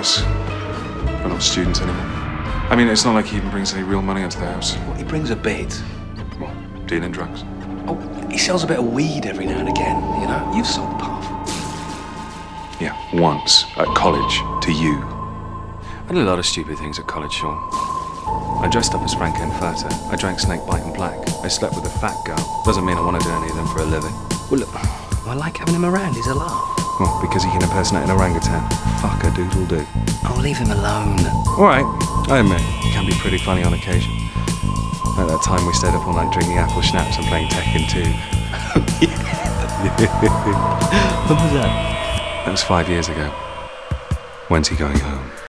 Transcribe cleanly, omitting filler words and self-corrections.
guess. We're not students anymore. I mean, it's not like he even brings any real money into the house. Well, he brings a bit. What, dealing drugs? Oh, he sells a bit of weed every now and again, you know? You've sold puff. Yeah, once. At college. To you. I did a lot of stupid things at college, Sean. I dressed up as Frankenfurter. I drank Snakebite and Black. I slept with a fat girl. Doesn't mean I want to do any of them for a living. Well, look, I like having him around. He's a laugh. Well, because he can impersonate an orangutan. Fuck a doodle do. Oh, leave him alone. All right, I admit, it can be pretty funny on occasion. Like that time we stayed up all night drinking apple schnapps and playing Tekken 2. When was that? That was 5 years ago. When's he going home?